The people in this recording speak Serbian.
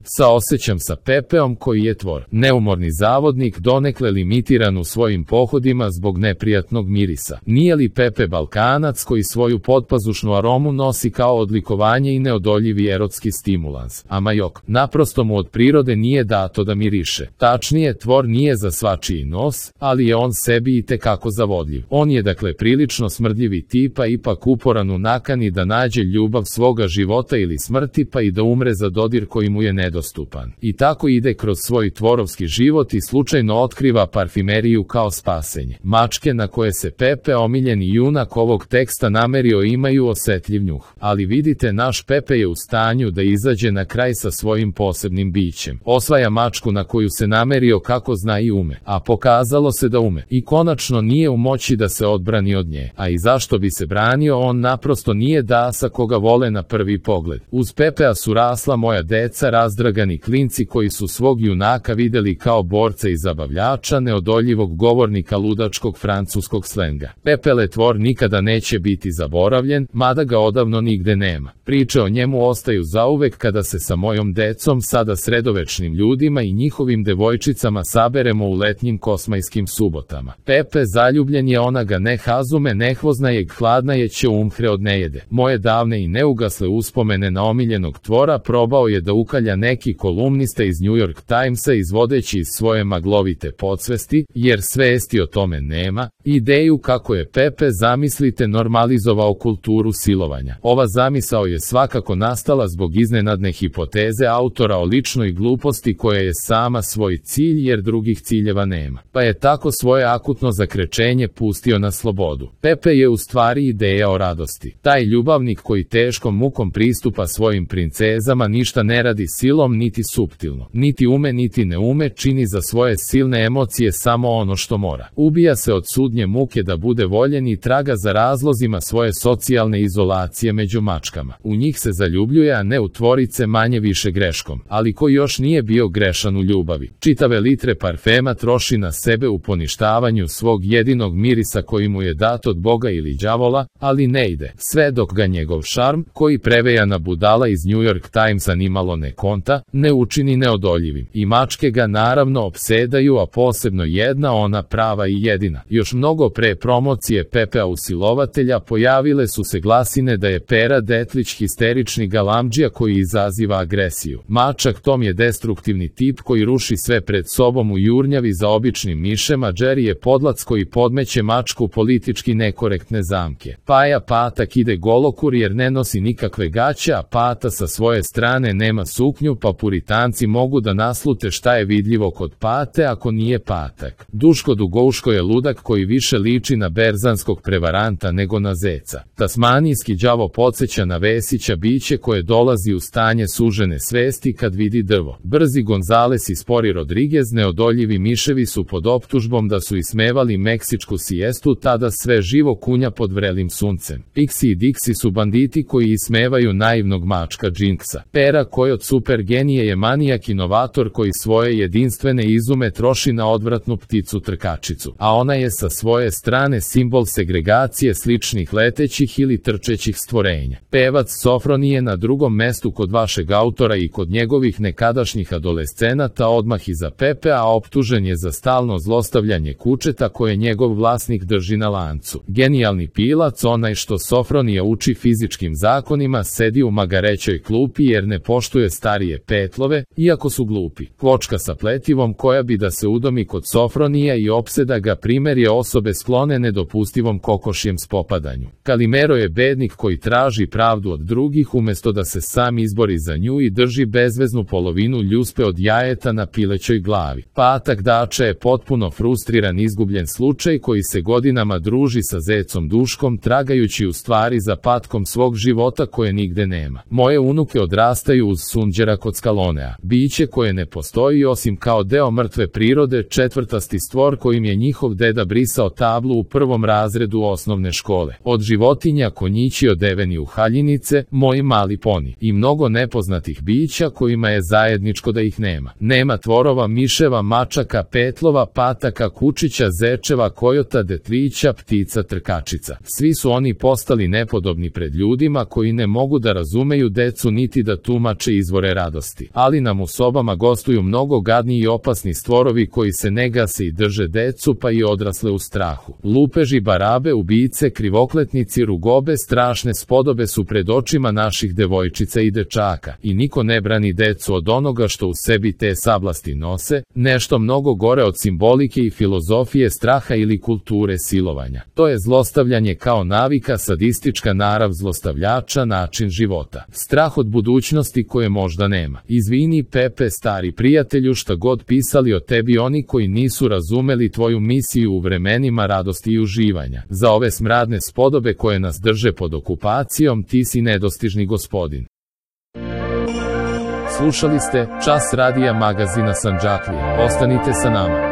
Saosećam sa Pepeom koji je tvor. Neumorni zavodnik donekle limitiran u svojim pohodima zbog neprijatnog mirisa. Nije li Pepe Balkanac koji svoju potpazušnu aromu nosi kao odlikovanje i neodoljivi erotski stimulans? Ama jok, naprosto mu od prirode nije dato da miriše. Tačnije, tvor nije za svačiji nos, ali je on sebi i tekako zavodljiv. On je dakle prilično smrdljivi tipa, ipak uporan u nakani da nađe ljubav svoga života ili smrti, pa i da umre za dodir koji mu je nedostupan. I tako ide kroz svoj tvorovski život i slučajno otkriva parfimeriju kao spasenje. Mačke na koje se Pepe, omiljeni junak ovog teksta, namerio imaju osetljiv njuh. Ali vidite, naš Pepe je u stanju da izađe na kraj sa svojim posebnim bićem. Osvaja mačku na koju se namerio kako zna i ume, a pokazalo se da ume. I konačno nije u moći da se odbrani od nje. A i zašto bi se branio, on naprosto nije dasa koga vole na prvi pogled. Uz Pepea su rasla moja deca, razdragani klinci koji su svog junaka videli kao borca i zabavljača, neodoljivog govornika ludačkog francuskog slenga. Pepele tvor nikada neće biti zaboravljen, mada ga odavno nigde nema. Priče o njemu ostaju zauvek kada se sa mojom decom, sada sredovečnim ljudima i njihovim devojčicama saberemo u letnjim kosmajskim subotama. Pepe zaljubljen je, ona ga ne hazume, nehvoznajeg, hladna je će umhre od nejede. Moje davne i neugasle uspomene na omiljenog tvora probao je da ukalja neki kolumnista iz New York Timesa, izvodeći iz svoje maglovite podsvesti, jer svesti o tome nema, ideju kako je Pepe, zamislite, normalizovao kulturu silovanja. Ova zamisao je svakako nastala zbog iznenadne hipoteze autora o ličnoj gluposti koja je sama svoj cilj, jer drugih ciljeva nema. Pa je tako svoje akutno zakrečenje pustio na slobodu. Pepe je u stvari ideja o radosti. Taj ljubavnik koji teškom mukom pristupa svojim princezama ništa ne radi silom niti suptilno. Niti ume niti ne ume, čini za svoje silne emocije samo ono što mora. Ubija se od sudnje muke da bude voljen i traga za razlozima svoje socijalne izolacije među mačkama. U njih se zaljubljuje, a ne u tvorice manje više greškom, ali ko još nije bio grešan u ljubavi. Čitave litre parfema troši na sebe u poništavanju svog jedinog mirisa koji mu je dat od Boga ili đavola, ali ne ide. Sve dok ga njegov šarm, koji prevejana budala iz New York Timesa nimalo ne konta, ne učini neodoljivim. I mačke ga naravno opsedaju, a posebno jedna, ona prava i jedina. Još mnogo pre promocije Pepea usilovatelja pojavile su se glasine da je Pera Detlić histerični galamdžija koji izaziva agresiju. Mačak Tom je destruktivni tip koji ruši sve pred sobom u jurnjavi za običnim mišem, a Jerry je podlac koji podmeće mačku politički nekorektne zamke. Paja Patak ide golokur jer ne nosi nikakve gaće, a Pata sa svoje strane nema suknju, pa puritanci mogu da naslute šta je vidljivo kod Pate ako nije Patak. Duško Dugouško je ludak koji više liči na berzanskog prevaranta nego na zeca. Tasmanijski đavo podsjeća na Vesića biće koje dolazi u stanje sužene svesti kad vidi drvo. Brzi Gonzales i spori Rodriguez, neodoljivi miševi, su pod optužbom da su ismevali meksičku sijestu, tada sve živo kunja pod vrelim suncem. Pixi i Dixi su banditi koji ismevaju naivnog mačka Jinxa. Pera koji od super genije je manijak inovator koji svoje jedinstvene izume troši na odvratnu pticu trkačicu, a ona je sa svoje strane simbol segregacije sličnih letećih ili trčećih stvorenja. Pevac Sofronije na drugom mestu kod vašeg autora i kod njegovih nekadašnjih adolescenata, odmah iza Pepea, a optužen je za stalno zlostavljanje kučeta koje njegov vlasnik drži na lancu. Genijalni pilac, onaj što Sofronija uči fizičkim zakonima, sedi u magarećoj klupi jer ne poštuje starije petlove, iako su glupi. Kvočka sa pletivom koja bi da se udomi kod Sofronija i opseda ga primer je osobe sklone nedopustivom kokošjem spopadanju. Kalimero je bednik koji traži pravdu od drugih umesto da se sam izbori za nju i drži bezveznu polovinu ljuspe od jajeta na pilećoj glavi. Patak Dača je potpuno frustriran, izgubljen slučaj koji se godinama druži sa zecom Duškom, tragajući u stvari za patkom svog života koje nigde nema. Moje unuke odrastaju uz Sunđera Kockalonea, biće koje ne postoji osim kao deo mrtve prirode, četvrtasti stvor kojim je njihov deda brisao tablu u prvom razredu osnovne škole. Od životinja konjići odeveni u haljinice, moji mali poni, i mnogo nepoznatih bića kojima je zajedničko da ih nema. Nema tvorova, miševa, mačaka, petlova, pataka, kučića, zečeva, kojota, detlića, ptica, trkačica. Svi su oni postali nepodobni pred ljudima koji ne mogu da razumeju decu niti da tumače izvore radosti. radosti. Ali nam u sobama gostuju mnogo gadni i opasni stvorovi koji se ne gase i drže decu pa i odrasle u strahu. Lupeži, barabe, ubice, krivokletnici, rugobe, strašne spodobe su pred očima naših devojčica i dečaka i niko ne brani decu od onoga što u sebi te sablasti nose, nešto mnogo gore od simbolike i filozofije straha ili kulture silovanja. To je zlostavljanje kao navika, sadistička narav zlostavljača, način života. Strah od budućnosti koje možda nema. Izvini, Pepe, stari prijatelju, šta god pisali o tebi oni koji nisu razumeli tvoju misiju u vremenima radosti i uživanja. Za ove smradne spodobe koje nas drže pod okupacijom ti si nedostižni gospodin. Slušali ste Čas radija magazina Sandžaklija. Ostanite sa nama.